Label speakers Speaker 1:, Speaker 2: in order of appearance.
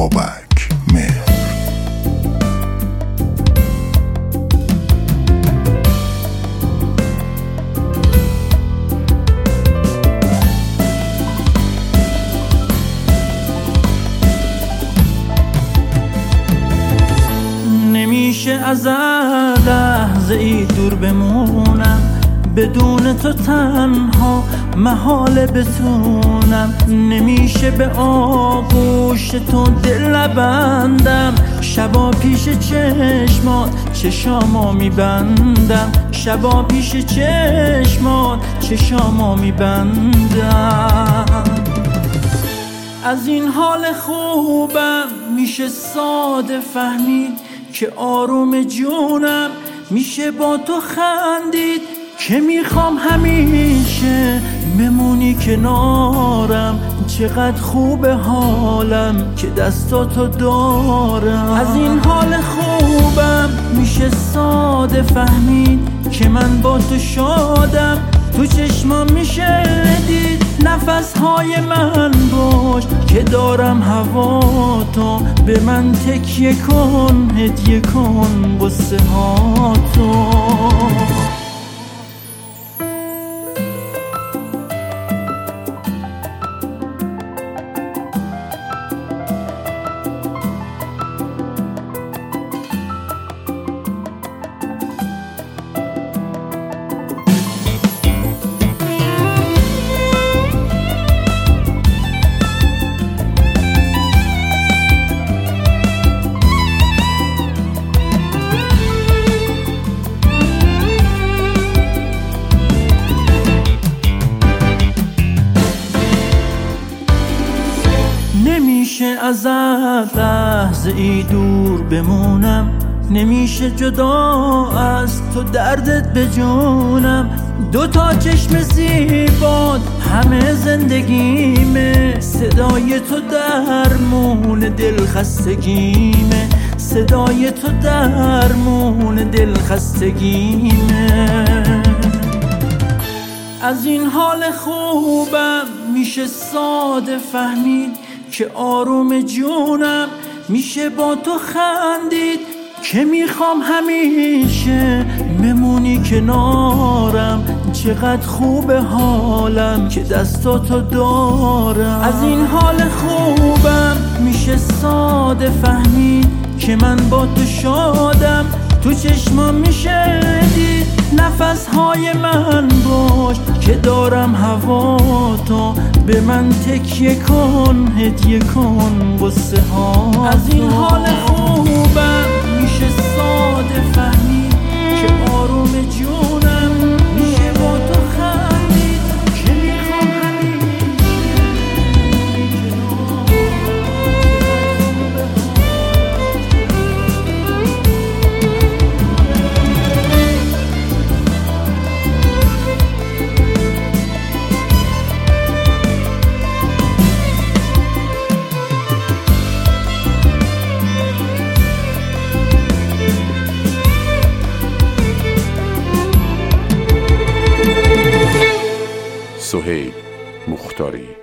Speaker 1: بابک مهر.
Speaker 2: نمیشه از لحظه ای دور بمونم، بدون تو تنها محال بتونم. نمیشه به آغوش تو دل بندم، شبا پیش چشمات چشامو میبندم، شبا پیش چشمات چشامو میبندم. از این حال خوبم میشه ساده فهمید که آروم جونم، میشه با تو خندید که میخوام همیشه بمونی کنارم. چقدر خوبه حالم که دستاتو دارم. از این حال خوبم میشه ساده فهمید که من با تو شادم. تو چشمام میشه دید نفسهای من باش که دارم هوا تو. به من تکیه کن هدیه کن قصه ها تو. نمیشه از لحظه ای دور بمونم، نمیشه جدا از تو دردت بجونم. دوتا چشم زیبات همه زندگیمه، صدای تو درمون دل خستگیمه، صدای تو درمون دل خستگیمه. از این حال خوبم میشه ساده فهمید که آروم جونم، میشه با تو خندید که میخوام همیشه بمونی کنارم. چقدر خوبه حالم که دستاتو دارم. از این حال خوبم میشه ساده فهمید که من با تو شادم. تو چشمام میشه دید نفسهای من باش که دارم هوا تو. به من تکیه کن هدیه کن قصه ها. از این حال خوبم میشه ساده فهمید که آروم جونم، میشه با تو خندید که میخوام
Speaker 1: سهیل مختاری.